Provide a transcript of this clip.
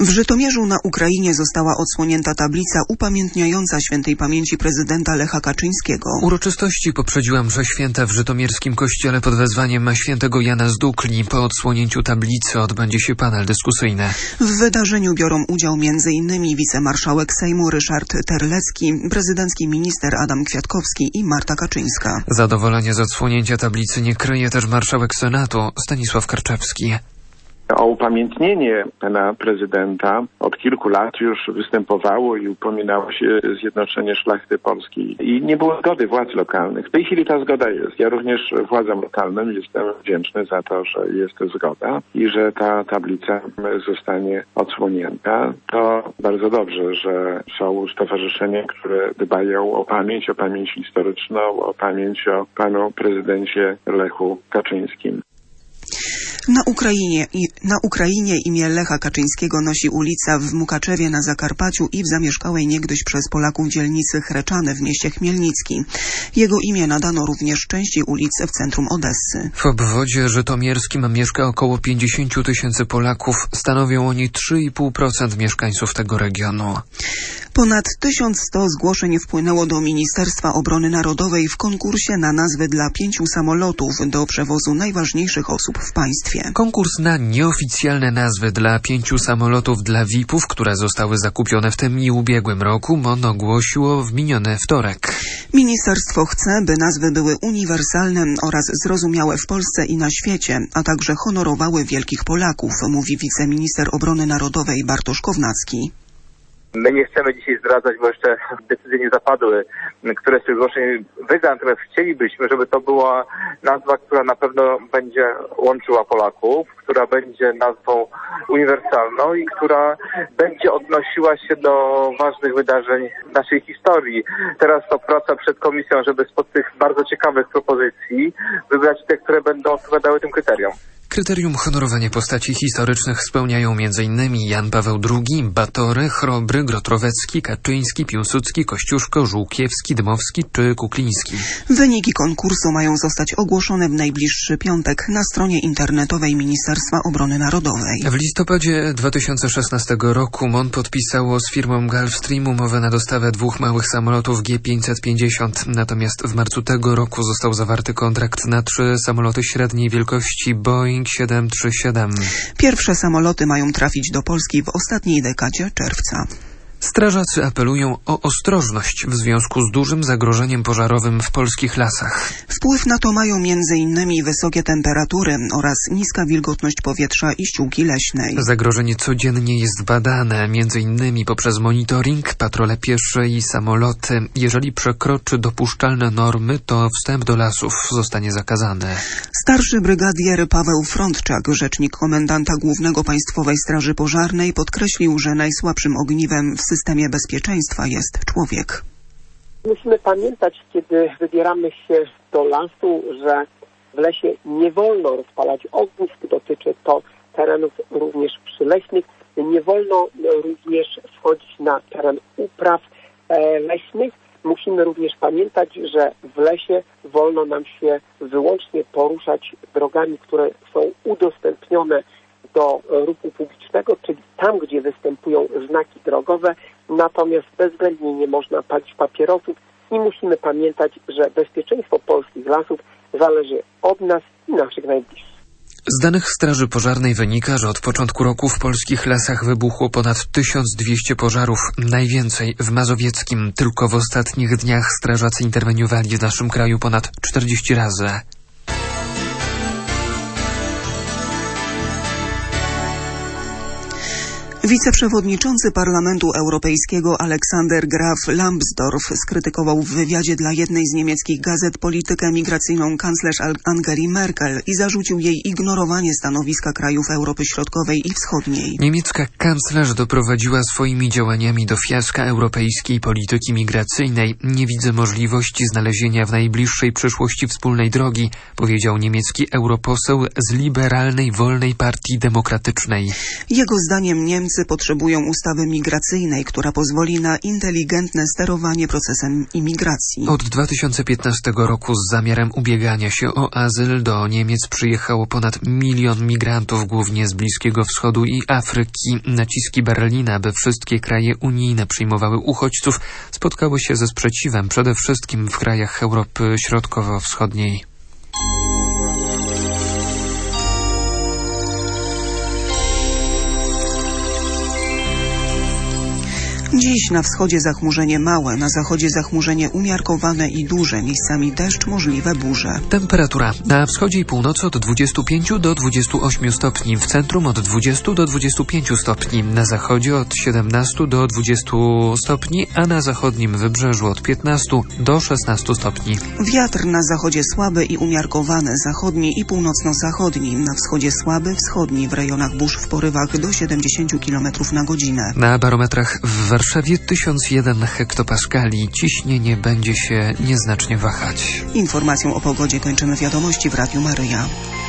W Żytomierzu na Ukrainie została odsłonięta tablica upamiętniająca świętej pamięci prezydenta Lecha Kaczyńskiego. Uroczystości poprzedziła msza święta w żytomierskim kościele pod wezwaniem świętego Jana z Dukli. Po odsłonięciu tablicy odbędzie się panel dyskusyjny. W wydarzeniu biorą udział m.in. wicemarszałek Sejmu Ryszard Terlecki, prezydencki minister Adam Kwiatkowski i Marta Kaczyńska. Zadowolenie z odsłonięcia tablicy nie kryje też marszałek Senatu Stanisław Karczewski. O upamiętnienie pana prezydenta od kilku lat już występowało i upominało się Zjednoczenie Szlachty Polskiej i nie było zgody władz lokalnych. W tej chwili ta zgoda jest. Ja również władzom lokalnym jestem wdzięczny za to, że jest zgoda i że ta tablica zostanie odsłonięta. To bardzo dobrze, że są stowarzyszenia, które dbają o pamięć historyczną, o pamięć o panu prezydencie Lechu Kaczyńskim. Na Ukrainie imię Lecha Kaczyńskiego nosi ulica w Mukaczewie na Zakarpaciu i w zamieszkałej niegdyś przez Polaków dzielnicy Hreczany w mieście Chmielnickim. Jego imię nadano również części ulic w centrum Odessy. W obwodzie żytomierskim mieszka około 50 000 Polaków. Stanowią oni 3,5% mieszkańców tego regionu. Ponad 1100 zgłoszeń wpłynęło do Ministerstwa Obrony Narodowej w konkursie na nazwy dla 5 samolotów do przewozu najważniejszych osób w państwie. Konkurs na nieoficjalne nazwy dla 5 samolotów dla VIP-ów, które zostały zakupione w tym i ubiegłym roku, MON ogłosiło w miniony wtorek. Ministerstwo chce, by nazwy były uniwersalne oraz zrozumiałe w Polsce i na świecie, a także honorowały wielkich Polaków, mówi wiceminister obrony narodowej Bartosz Kownacki. My nie chcemy dzisiaj zdradzać, bo jeszcze decyzje nie zapadły, które z tych zgłoszeń wyda, natomiast chcielibyśmy, żeby to była nazwa, która na pewno będzie łączyła Polaków, która będzie nazwą uniwersalną i która będzie odnosiła się do ważnych wydarzeń naszej historii. Teraz to praca przed komisją, żeby spod tych bardzo ciekawych propozycji wybrać te, które będą odpowiadały tym kryteriom. Kryterium honorowania postaci historycznych spełniają m.in. Jan Paweł II, Batory, Chrobry, Grotrowecki, Kaczyński, Piłsudski, Kościuszko, Żółkiewski, Dmowski czy Kukliński. Wyniki konkursu mają zostać ogłoszone w najbliższy piątek na stronie internetowej Ministerstwa Obrony Narodowej. W listopadzie 2016 roku MON podpisało z firmą Gulfstream umowę na dostawę 2 małych samolotów G550. Natomiast w marcu tego roku został zawarty kontrakt na 3 samoloty średniej wielkości Boeing 737. Pierwsze samoloty mają trafić do Polski w ostatniej dekadzie czerwca. Strażacy apelują o ostrożność w związku z dużym zagrożeniem pożarowym w polskich lasach. Wpływ na to mają m.in. wysokie temperatury oraz niska wilgotność powietrza i ściółki leśnej. Zagrożenie codziennie jest badane, m.in. poprzez monitoring, patrole piesze i samoloty. Jeżeli przekroczy dopuszczalne normy, to wstęp do lasów zostanie zakazany. Starszy brygadier Paweł Frądczak, rzecznik komendanta głównego Państwowej Straży Pożarnej, podkreślił, że najsłabszym ogniwem w systemie bezpieczeństwa jest człowiek. Musimy pamiętać, kiedy wybieramy się do lasu, że w lesie nie wolno rozpalać ognisk. Dotyczy to terenów również przyleśnych. Nie wolno również wchodzić na teren upraw leśnych. Musimy również pamiętać, że w lesie wolno nam się wyłącznie poruszać drogami, które są udostępnione do ruchu publicznego, czyli tam, gdzie występują znaki drogowe, natomiast bezwzględnie nie można palić papierosów i musimy pamiętać, że bezpieczeństwo polskich lasów zależy od nas i naszych najbliższych. Z danych Straży Pożarnej wynika, że od początku roku w polskich lasach wybuchło ponad 1200 pożarów, najwięcej w Mazowieckim. Tylko w ostatnich dniach strażacy interweniowali w naszym kraju ponad 40 razy. Wiceprzewodniczący Parlamentu Europejskiego Aleksander Graf Lambsdorff skrytykował w wywiadzie dla jednej z niemieckich gazet politykę migracyjną kanclerz Angeli Merkel i zarzucił jej ignorowanie stanowiska krajów Europy Środkowej i Wschodniej. Niemiecka kanclerz doprowadziła swoimi działaniami do fiaska europejskiej polityki migracyjnej. Nie widzę możliwości znalezienia w najbliższej przyszłości wspólnej drogi, powiedział niemiecki europoseł z liberalnej Wolnej Partii Demokratycznej. Jego zdaniem Niemcy Polacy potrzebują ustawy migracyjnej, która pozwoli na inteligentne sterowanie procesem imigracji. Od 2015 roku z zamiarem ubiegania się o azyl do Niemiec przyjechało ponad 1 milion migrantów, głównie z Bliskiego Wschodu i Afryki. Naciski Berlina, by wszystkie kraje unijne przyjmowały uchodźców, spotkały się ze sprzeciwem, przede wszystkim w krajach Europy Środkowo-Wschodniej. Dziś na wschodzie zachmurzenie małe, na zachodzie zachmurzenie umiarkowane i duże, miejscami deszcz, możliwe burze. Temperatura na wschodzie i północy od 25 do 28 stopni, w centrum od 20 do 25 stopni, na zachodzie od 17 do 20 stopni, a na zachodnim wybrzeżu od 15 do 16 stopni. Wiatr na zachodzie słaby i umiarkowany, zachodni i północno-zachodni, na wschodzie słaby, wschodni, w rejonach burz w porywach do 70 km na godzinę. Na barometrach w Warszawie 1001 hektopaskali. Ciśnienie będzie się nieznacznie wahać. Informacją o pogodzie kończymy wiadomości w Radiu Maryja.